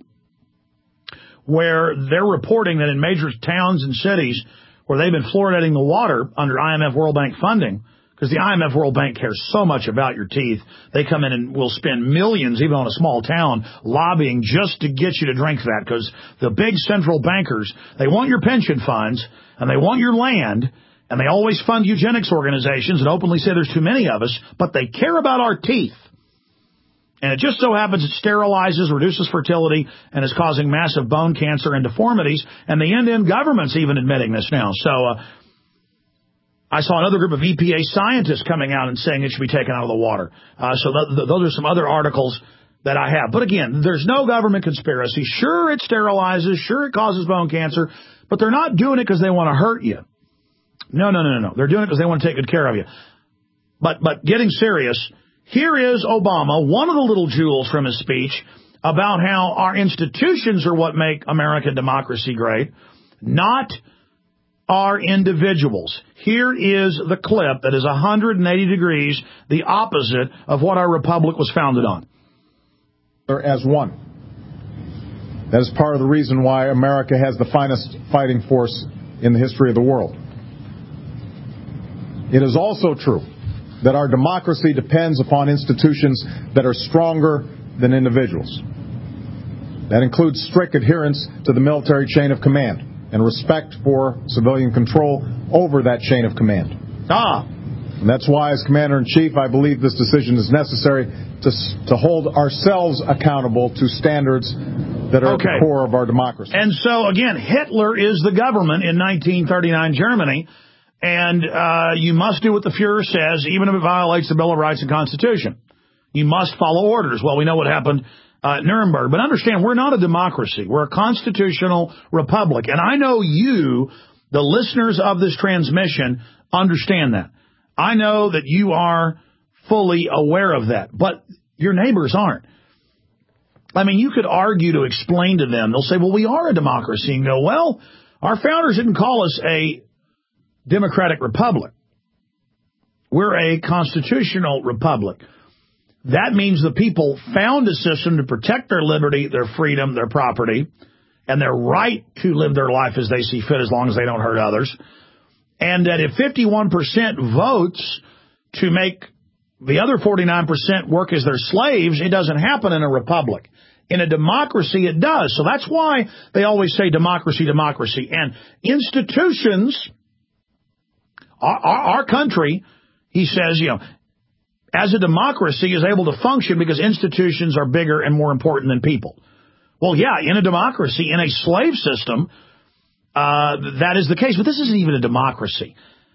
where they're reporting that in major towns and cities where they've been fluoridating the water under I M F World Bank funding, because the I M F World Bank cares so much about your teeth, they come in and will spend millions, even on a small town, lobbying just to get you to drink that, because the big central bankers, they want your pension funds, and they want your land, and they always fund eugenics organizations and openly say there's too many of us, but they care about our teeth. And it just so happens it sterilizes, reduces fertility, and is causing massive bone cancer and deformities. And the Indian government's even admitting this now. So uh, I saw another group of E P A scientists coming out and saying it should be taken out of the water. Uh, so th- th- those are some other articles that I have. But again, there's no government conspiracy. Sure, it sterilizes. Sure, it causes bone cancer. But they're not doing it because they want to hurt you. No, no, no, no, no. They're doing it because they want to take good care of you. But but getting serious, here is Obama, one of the little jewels from his speech, about how our institutions are what make American democracy great, not our individuals. Here is the clip that is one hundred eighty degrees the opposite of what our republic was founded on. As one. That is part of the reason why America has the finest fighting force in the history of the world. It is also true that our democracy depends upon institutions that are stronger than individuals. That includes strict adherence to the military chain of command and respect for civilian control over that chain of command. Ah. And that's why, as Commander-in-Chief, I believe this decision is necessary to to hold ourselves accountable to standards that are okay. at the core of our democracy. And so, again, Hitler is the government in nineteen thirty-nine Germany, and uh, you must do what the Fuhrer says, even if it violates the Bill of Rights and Constitution. You must follow orders. Well, we know what happened uh, at Nuremberg. But understand, we're not a democracy. We're a constitutional republic. And I know you, the listeners of this transmission, understand that. I know that you are fully aware of that. But your neighbors aren't. I mean, you could argue to explain to them. They'll say, well, we are a democracy. And go, well, our founders didn't call us a democratic republic. We're a constitutional republic. That means the people found a system to protect their liberty, their freedom, their property, and their right to live their life as they see fit as long as they don't hurt others. And that if fifty-one percent votes to make the other forty-nine percent work as their slaves, it doesn't happen in a republic. In a democracy, it does. So that's why they always say democracy, democracy. And institutions, our, our, our country, he says, you know, as a democracy is able to function because institutions are bigger and more important than people. Well, yeah, in a democracy, in a slave system, uh, that is the case. But this isn't even a democracy.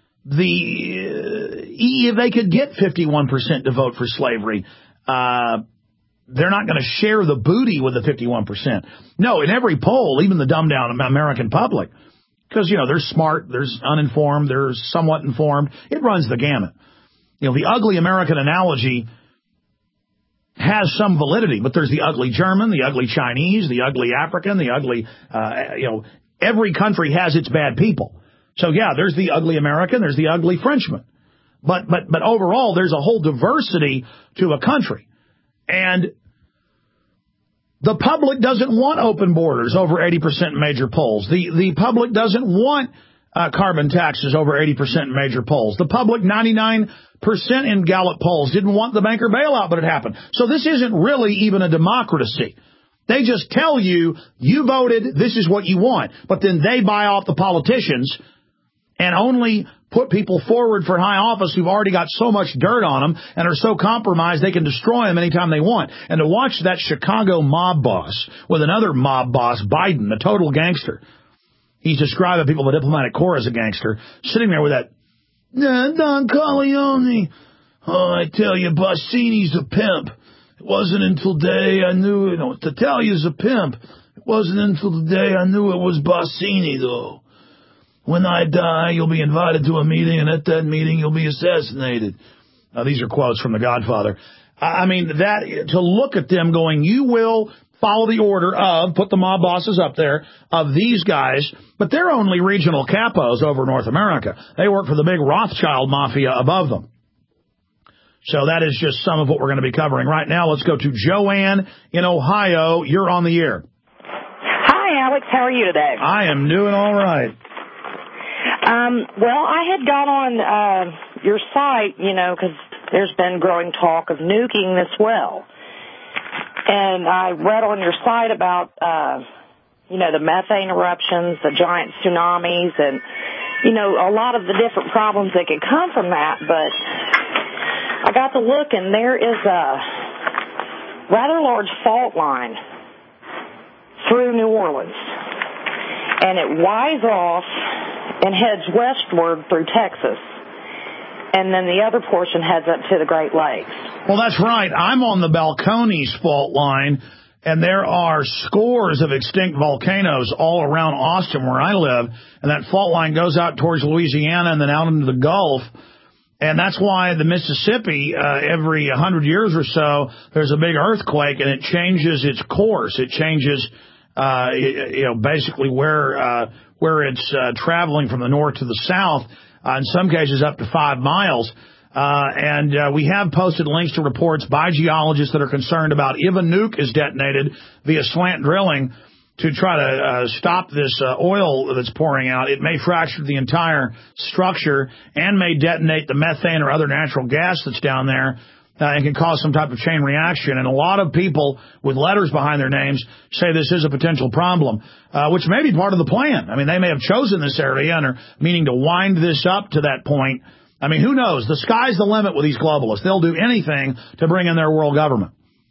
The uh, if they could get fifty-one percent to vote for slavery, uh, they're not going to share the booty with the fifty-one percent. No, in every poll, even the dumbed-down American public, because, you know, there's smart, there's uninformed, there's somewhat informed. It runs the gamut. You know, the ugly American analogy has some validity, but there's the ugly German, the ugly Chinese, the ugly African, the ugly, uh, you know, every country has its bad people. So, yeah, there's the ugly American, there's the ugly Frenchman. But, but, but overall, there's a whole diversity to a country. And the public doesn't want open borders over eighty percent in major polls. The, the public doesn't want uh, carbon taxes over eighty percent in major polls. The public, ninety-nine percent in Gallup polls, didn't want the banker bailout, but it happened. So this isn't really even a democracy. They just tell you, you voted, this is what you want. But then they buy off the politicians and only put people forward for high office who've already got so much dirt on them and are so compromised they can destroy them anytime they want. And to watch that Chicago mob boss with another mob boss, Biden, the total gangster. He's describing people in the diplomatic corps as a gangster, sitting there with that, nah, Don Corleone. Oh, I tell you, Bassini's a pimp. It wasn't until the day I knew, you know, Tatalia's a pimp. It wasn't until the day I knew it was Bassini, though. When I die, you'll be invited to a meeting, and at that meeting, you'll be assassinated. Now, these are quotes from The Godfather. I mean, that to look at them going, you will follow the order of, put the mob bosses up there, of these guys, but they're only regional capos over North America. They work for the big Rothschild mafia above them. So that is just some of what we're going to be covering. Right now, let's go to Joanne in Ohio. You're on the air. Hi, Alex. How are you today? I am doing all right. Um, well, I had got on uh, your site, you know, because there's been growing talk of nuking this well. And I read on your site about, uh, you know, the methane eruptions, the giant tsunamis, and, you know, a lot of the different problems that could come from that. But I got to look, and there is a rather large fault line through New Orleans. And it winds off and heads westward through Texas. And then the other portion heads up to the Great Lakes. Well, that's right. I'm on the Balcones fault line, and there are scores of extinct volcanoes all around Austin where I live, and that fault line goes out towards Louisiana and then out into the Gulf. And that's why the Mississippi, uh, every one hundred years or so, there's a big earthquake, and it changes its course. It changes, uh, you know, basically where uh, where it's uh, traveling from the north to the south, uh, in some cases up to five miles. Uh, and uh, we have posted links to reports by geologists that are concerned about if a nuke is detonated via slant drilling to try to uh, stop this uh, oil that's pouring out, it may fracture the entire structure and may detonate the methane or other natural gas that's down there uh, and can cause some type of chain reaction. And a lot of people with letters behind their names say this is a potential problem, uh, which may be part of the plan. I mean, they may have chosen this area and are meaning to wind this up to that point. I mean, who knows? The sky's the limit with these globalists. They'll do anything to bring in their world government.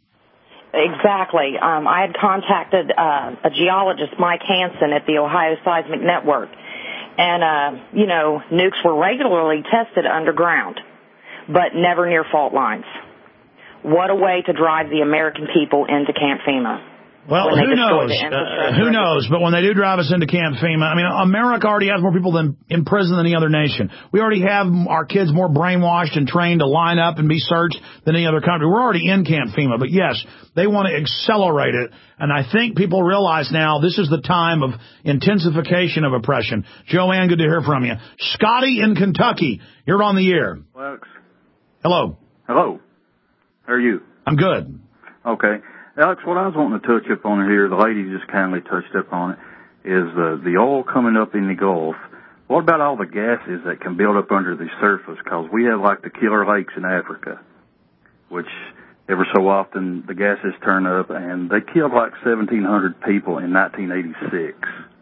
Exactly. Um, I had contacted uh, a geologist, Mike Hansen, at the Ohio Seismic Network. And, uh, you know, nukes were regularly tested underground, but never near fault lines. What a way to drive the American people into Camp FEMA. Well, who knows? Uh, who knows? But when they do drive us into Camp FEMA, I mean, America already has more people than in prison than any other nation. We already have our kids more brainwashed and trained to line up and be searched than any other country. We're already in Camp FEMA. But, yes, they want to accelerate it. And I think people realize now this is the time of intensification of oppression. Joanne, good to hear from you. Scotty in Kentucky, you're on the air. Alex. Hello. Hello. How are you? I'm good. Okay. Alex, what I was wanting to touch up on here, the lady just kindly touched up on it, is the, the oil coming up in the Gulf. What about all the gases that can build up under the surface? Because we have like the killer lakes in Africa, which every so often the gases turn up, and they killed like seventeen hundred people in nineteen eighty-six.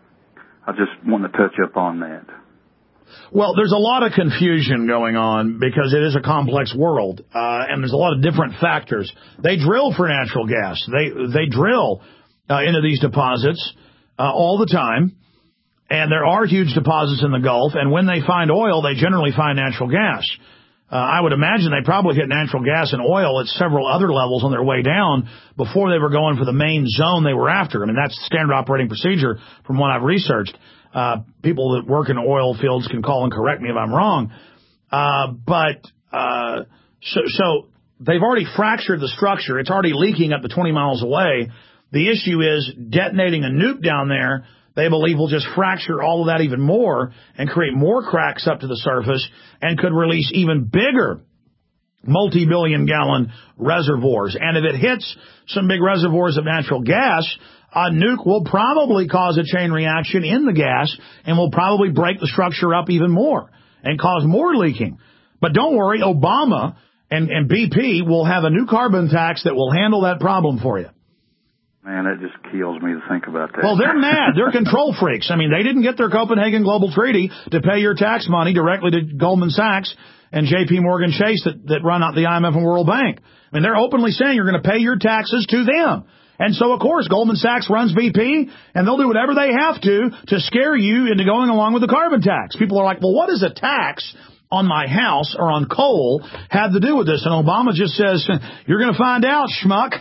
I just want to touch up on that. Well, there's a lot of confusion going on because it is a complex world, uh, and there's a lot of different factors. They drill for natural gas. They they drill uh, into these deposits uh, all the time, and there are huge deposits in the Gulf, and when they find oil, they generally find natural gas. Uh, I would imagine they probably hit natural gas and oil at several other levels on their way down before they were going for the main zone they were after. I mean, that's standard operating procedure from what I've researched. Uh, people that work in oil fields can call and correct me if I'm wrong. Uh, but, uh, so, so they've already fractured the structure. It's already leaking up to twenty miles away. The issue is detonating a nuke down there, they believe will just fracture all of that even more and create more cracks up to the surface and could release even bigger multi-billion gallon reservoirs. And if it hits some big reservoirs of natural gas, a nuke will probably cause a chain reaction in the gas and will probably break the structure up even more and cause more leaking. But don't worry, Obama and, and B P will have a new carbon tax that will handle that problem for you. Man, that just kills me to think about that. Well, they're mad. They're control freaks. I mean, they didn't get their Copenhagen Global Treaty to pay your tax money directly to Goldman Sachs and J P Morgan Chase that, that run out the I M F and World Bank. I mean, they're openly saying you're going to pay your taxes to them. And so, of course, Goldman Sachs runs B P, and they'll do whatever they have to to scare you into going along with the carbon tax. People are like, well, what does a tax on my house or on coal have to do with this? And Obama just says, you're going to find out, schmuck.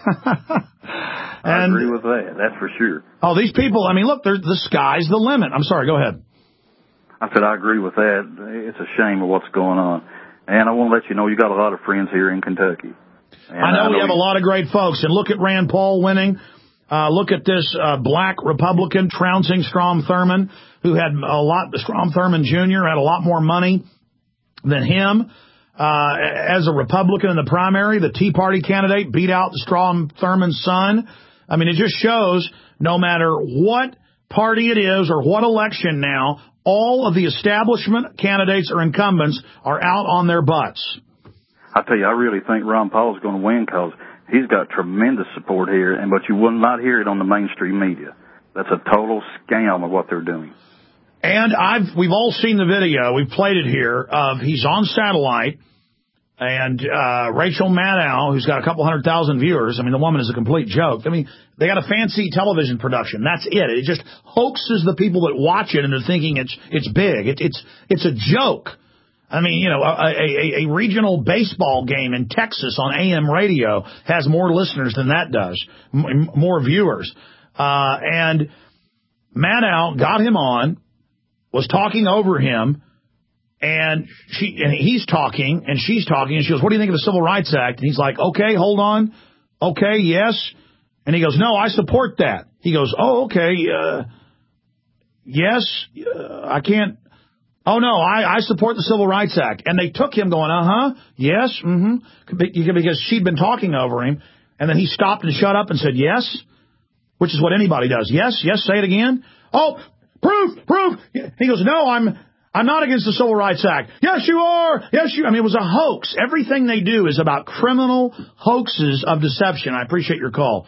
I agree with that. That's for sure. Oh, these people, I mean, look, the sky's the limit. I'm sorry, go ahead. I said I agree with that. It's a shame of what's going on. And I want to let you know you got a lot of friends here in Kentucky. And I know, I know we have you... a lot of great folks. And look at Rand Paul winning. Uh, look at this uh, black Republican trouncing Strom Thurmond, who had a lot, Strom Thurmond Junior had a lot more money than him. Uh, as a Republican in the primary, the Tea Party candidate beat out Strom Thurmond's son. I mean, it just shows no matter what party it is or what election now, all of the establishment candidates or incumbents are out on their butts. I tell you, I really think Ron Paul's going to win because he's got tremendous support here, and but you will not hear it on the mainstream media. That's a total scam of what they're doing. And I've we've all seen the video. We've played it here of he's on satellite, and uh, Rachel Maddow, who's got a couple hundred thousand viewers. I mean, the woman is a complete joke. I mean, they got a fancy television production. That's it. It just hoaxes the people that watch it into thinking it's it's big. It, it's it's a joke. I mean, you know, a, a, a regional baseball game in Texas on A M radio has more listeners than that does, m- more viewers. Uh, and Maddow got him on, was talking over him, and she and he's talking, and she's talking, and she goes, what do you think of the Civil Rights Act? And he's like, okay, hold on. Okay, yes. And he goes, no, I support that. He goes, oh, okay, uh, yes, uh, I can't. Oh, no, I, I support the Civil Rights Act. And they took him going, uh-huh, yes, mm-hmm, because she'd been talking over him. And then he stopped and shut up and said, yes, which is what anybody does. Yes, yes, say it again. Oh, proof, proof. He goes, no, I'm I'm not against the Civil Rights Act. Yes, you are. Yes, you. I mean, it was a hoax. Everything they do is about criminal hoaxes of deception. I appreciate your call.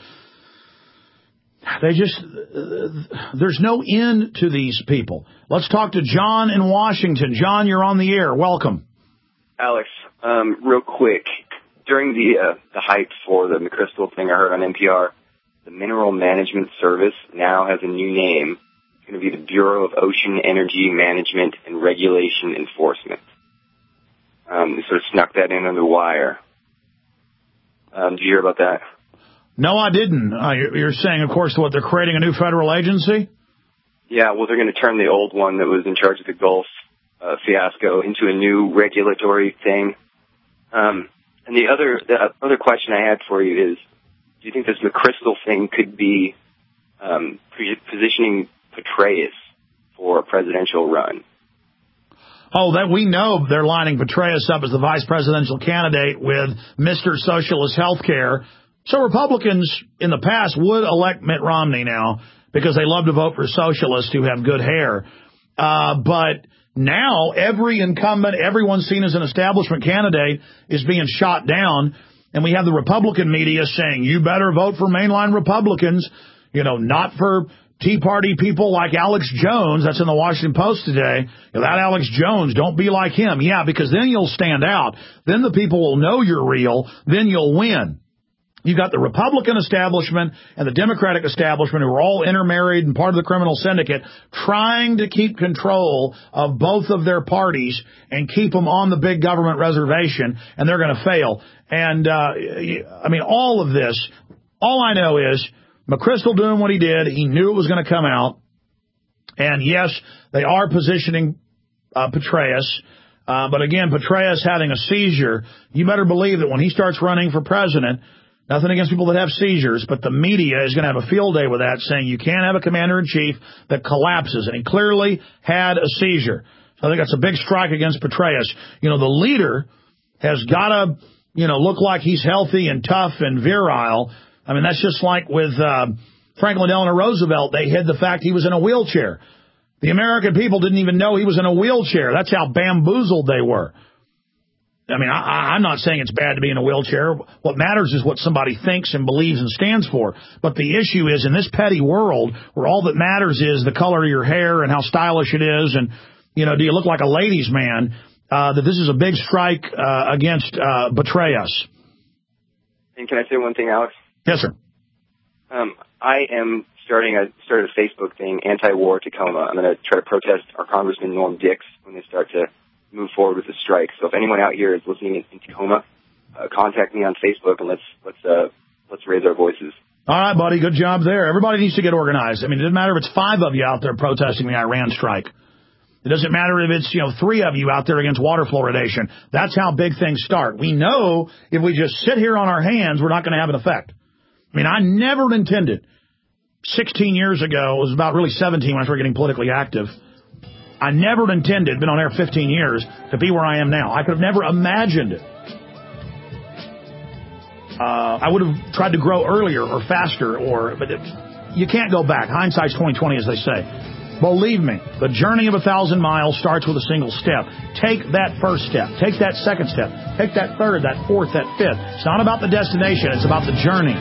They just, uh, there's no end to these people. Let's talk to John in Washington. John, you're on the air. Welcome. Alex, um, real quick, during the uh, the hype for the McChrystal thing I heard on N P R, the Mineral Management Service now has a new name. It's going to be the Bureau of Ocean Energy Management and Regulation Enforcement. Um, they sort of snuck that in under the wire. Um, did you hear about that? No, I didn't. Uh, you're saying, of course, what, they're creating a new federal agency? Yeah, well, they're going to turn the old one that was in charge of the Gulf uh, fiasco into a new regulatory thing. Um, and the other the other question I had for you is, do you think this McChrystal thing could be um, positioning Petraeus for a presidential run? Oh, that we know they're lining Petraeus up as the vice presidential candidate with Mister Socialist Healthcare. So Republicans in the past would elect Mitt Romney now because they love to vote for socialists who have good hair. Uh, but now every incumbent, everyone seen as an establishment candidate is being shot down. And we have the Republican media saying, you better vote for mainline Republicans, you know, not for Tea Party people like Alex Jones. That's in the Washington Post today. You know, that Alex Jones, don't be like him. Yeah, because then you'll stand out. Then the people will know you're real. Then you'll win. You've got the Republican establishment and the Democratic establishment who are all intermarried and part of the criminal syndicate trying to keep control of both of their parties and keep them on the big government reservation, and they're going to fail. And, uh, I mean, all of this, all I know is McChrystal doing what he did. He knew it was going to come out. And, yes, they are positioning uh, Petraeus. Uh, but, again, Petraeus having a seizure, you better believe that when he starts running for president, nothing against people that have seizures, but the media is going to have a field day with that, saying you can't have a commander-in-chief that collapses. And he clearly had a seizure. So I think that's a big strike against Petraeus. You know, the leader has got to, you know, look like he's healthy and tough and virile. I mean, that's just like with uh, Franklin Delano Roosevelt. They hid the fact he was in a wheelchair. The American people didn't even know he was in a wheelchair. That's how bamboozled they were. I mean, I, I'm not saying it's bad to be in a wheelchair. What matters is what somebody thinks and believes and stands for. But the issue is, in this petty world, where all that matters is the color of your hair and how stylish it is, and, you know, do you look like a ladies' man, uh, that this is a big strike uh, against uh, Betray Us. And can I say one thing, Alex? Yes, sir. Um, I am starting a started a Facebook thing, anti-war Tacoma. I'm going to try to protest our Congressman Norm Dix when they start to move forward with the strike. So if anyone out here is listening in, in Tacoma, uh, contact me on Facebook and let's let's uh, let's raise our voices. All right, buddy. Good job there. Everybody needs to get organized. I mean, it doesn't matter if it's five of you out there protesting the Iran strike. It doesn't matter if it's, you know, three of you out there against water fluoridation. That's how big things start. We know if we just sit here on our hands, we're not going to have an effect. I mean, I never intended sixteen years ago, it was about really seventeen when I started getting politically active. I never intended, been on air fifteen years, to be where I am now. I could have never imagined it. Uh, I would have tried to grow earlier or faster, or but it, you can't go back. Hindsight's twenty twenty, as they say. Believe me, the journey of a thousand miles starts with a single step. Take that first step. Take that second step. Take that third, that fourth, that fifth. It's not about the destination. It's about the journey.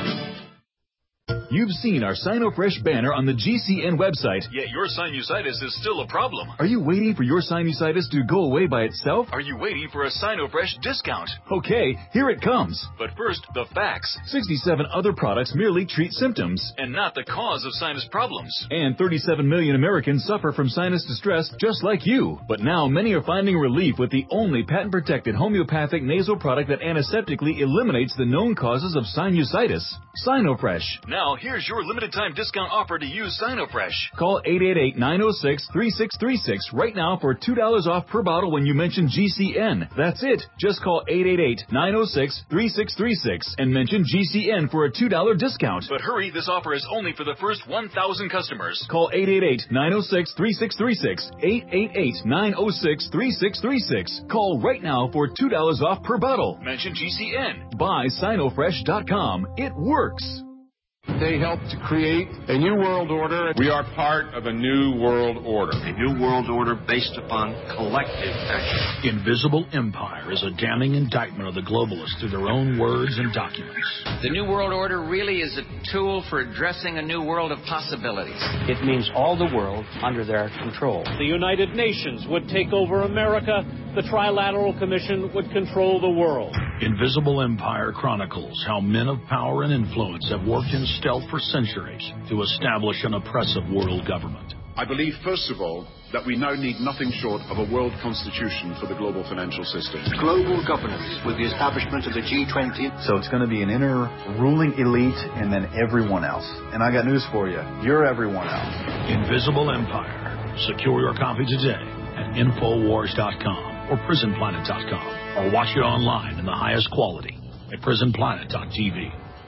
You've seen our SinoFresh banner on the G C N website. Yet your sinusitis is still a problem. Are you waiting for your sinusitis to go away by itself? Are you waiting for a SinoFresh discount? Okay, here it comes. But first, the facts. sixty-seven other products merely treat symptoms. And not the cause of sinus problems. And thirty-seven million Americans suffer from sinus distress just like you. But now many are finding relief with the only patent-protected homeopathic nasal product that antiseptically eliminates the known causes of sinusitis. SinoFresh. Now, here's your limited-time discount offer to use SinoFresh. Call eight eight eight, nine oh six, three six three six right now for two dollars off per bottle when you mention G C N. That's it. Just call eight eight eight, nine oh six, three six three six and mention G C N for a two dollars discount. But hurry, this offer is only for the first one thousand customers. Call eight eight eight, nine oh six, three six three six, eight eight eight, nine oh six, three six three six. Call right now for two dollars off per bottle. Mention G C N. Buy Sinofresh dot com. It works. They helped to create a new world order. We are part of a new world order. A new world order based upon collective action. Invisible Empire is a damning indictment of the globalists through their own words and documents. The new world order really is a tool for addressing a new world of possibilities. It means all the world under their control. The United Nations would take over America. The Trilateral Commission would control the world. Invisible Empire chronicles how men of power and influence have worked in stealth for centuries to establish an oppressive world government. I believe, first of all, that we now need nothing short of a world constitution for the global financial system. Global governance with the establishment of the G twenty. So it's going to be an inner ruling elite and then everyone else. And I got news for you. You're everyone else. Invisible Empire. Secure your copy today at Infowars dot com or Prison Planet dot com, or watch it online in the highest quality at Prison Planet dot T V.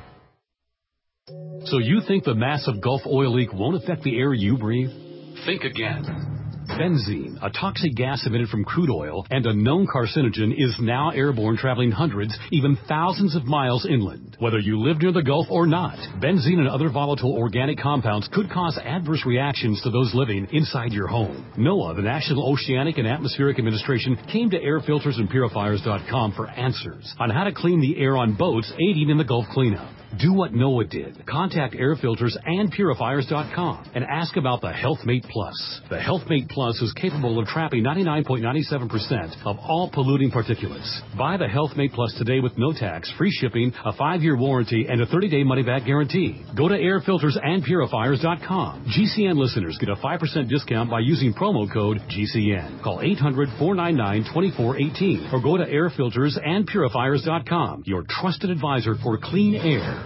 So you think the massive Gulf oil leak won't affect the air you breathe? Think again. Benzene, a toxic gas emitted from crude oil and a known carcinogen, is now airborne, traveling hundreds, even thousands of miles inland. Whether you live near the Gulf or not, benzene and other volatile organic compounds could cause adverse reactions to those living inside your home. NOAA, the National Oceanic and Atmospheric Administration, came to air filters and purifiers dot com for answers on how to clean the air on boats aiding in the Gulf cleanup. Do what NOAA did. Contact air filters and purifiers dot com and ask about the HealthMate Plus. The HealthMate Plus is capable of trapping ninety-nine point nine seven percent of all polluting particulates. Buy the HealthMate Plus today with no tax, free shipping, a five-year warranty, and a thirty-day money-back guarantee. Go to air filters and purifiers dot com. G C N listeners get a five percent discount by using promo code G C N. Call eight hundred, four nine nine, two four one eight or go to air filters and purifiers dot com, your trusted advisor for clean air.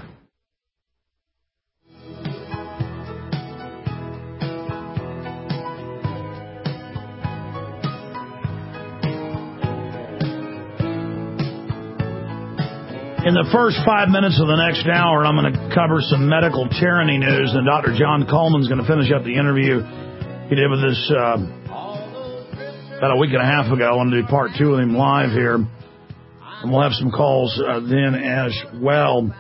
In the first five minutes of the next hour, I'm going to cover some medical tyranny news, and Doctor John Coleman's going to finish up the interview he did with us uh, about a week and a half ago. I want to do part two with him live here, and we'll have some calls uh, then as well.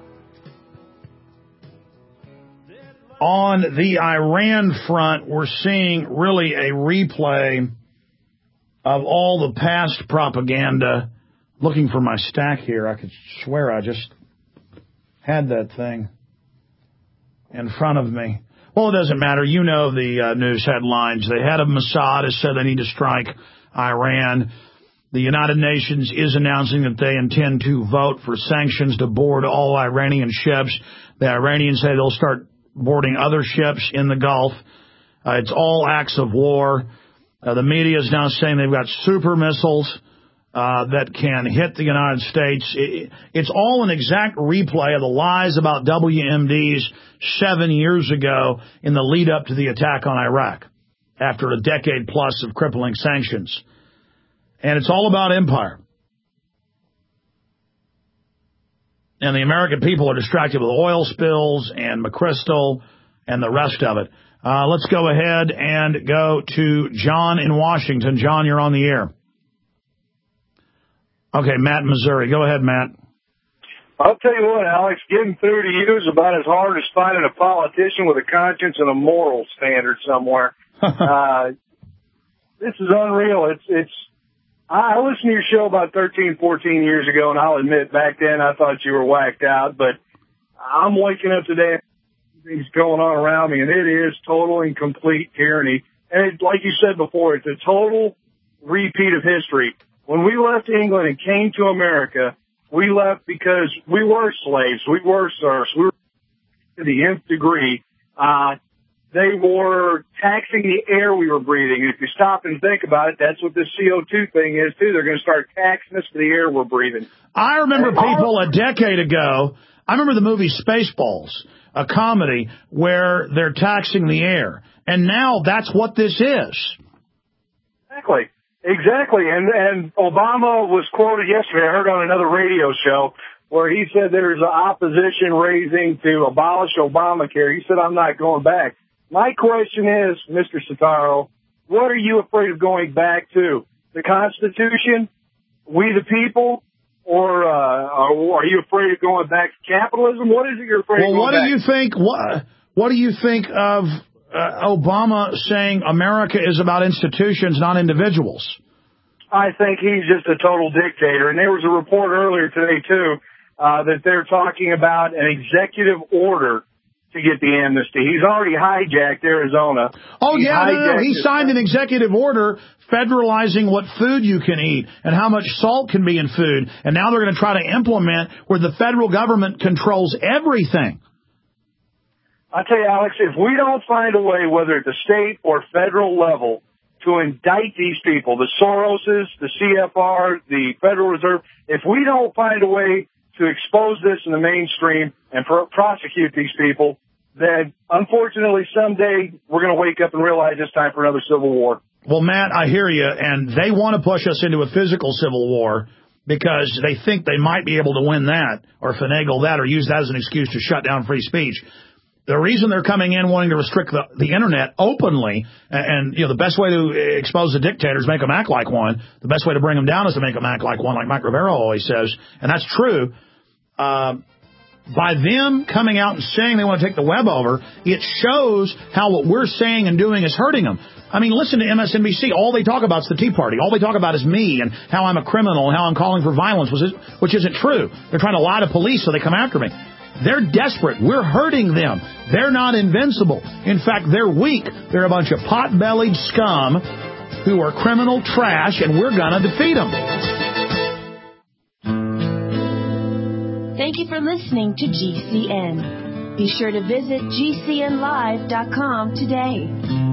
On the Iran front, we're seeing really a replay of all the past propaganda looking for my stack here. I could swear I just had that thing in front of me. Well, it doesn't matter. You know the uh, news headlines. The head of Mossad has said they need to strike Iran. The United Nations is announcing that they intend to vote for sanctions to board all Iranian ships. The Iranians say they'll start boarding other ships in the Gulf. Uh, it's all acts of war. Uh, the media is now saying they've got super missiles uh, that can hit the United States. It, it's all an exact replay of the lies about W M Ds seven years ago in the lead up to the attack on Iraq after a decade plus of crippling sanctions. And it's all about empire. And the American people are distracted with oil spills and McChrystal and the rest of it. Uh, let's go ahead and go to John in Washington. John, you're on the air. Okay, Matt in Missouri. Go ahead, Matt. I'll tell you what, Alex, getting through to you is about as hard as finding a politician with a conscience and a moral standard somewhere. uh, this is unreal. It's, it's, I listened to your show about thirteen, fourteen years ago, and I'll admit back then I thought you were whacked out, but I'm waking up today, things going on around me, and it is total and complete tyranny. And it, like you said before, it's a total repeat of history. When we left England and came to America, we left because we were slaves. We were serfs. We were to the nth degree. Uh, they were taxing the air we were breathing. And if you stop and think about it, that's what this C O two thing is, too. They're going to start taxing us for the air we're breathing. I remember people a decade ago, I remember the movie Spaceballs, a comedy where they're taxing the air. And now that's what this is. Exactly. Exactly. And, and Obama was quoted yesterday, I heard on another radio show, where he said there's an opposition raising to abolish Obamacare. He said, I'm not going back. My question is, Mister Sataro, what are you afraid of going back to? The Constitution? We the people? Or uh, are you afraid of going back to capitalism? What is it you're afraid well, of going what back do you to? think? What, what do you think of uh, Obama saying America is about institutions, not individuals? I think he's just a total dictator. And there was a report earlier today, too, uh, that they're talking about an executive order to get the amnesty. He's already hijacked Arizona. Oh, He's yeah, no, no. He his- signed an executive order federalizing what food you can eat and how much salt can be in food. And now they're going to try to implement where the federal government controls everything. I tell you, Alex, if we don't find a way, whether at the state or federal level, to indict these people, the Soroses, the C F R, the Federal Reserve, if we don't find a way to expose this in the mainstream and pro- prosecute these people, then unfortunately someday we're going to wake up and realize it's time for another civil war. Well, Matt, I hear you, and they want to push us into a physical civil war because they think they might be able to win that or finagle that or use that as an excuse to shut down free speech. The reason they're coming in wanting to restrict the, the Internet openly, and, and, you know, the best way to expose the dictators, make them act like one. The best way to bring them down is to make them act like one, like Mike Rivero always says, and that's true. Uh, by them coming out and saying they want to take the web over, it shows how what we're saying and doing is hurting them. I mean, listen to M S N B C. All they talk about is the Tea Party. All they talk about is me and how I'm a criminal and how I'm calling for violence, which isn't true. They're trying to lie to police so they come after me. They're desperate. We're hurting them. They're not invincible. In fact, they're weak. They're a bunch of pot-bellied scum who are criminal trash, and we're going to defeat them. Thank you for listening to G C N. Be sure to visit G C N live dot com today.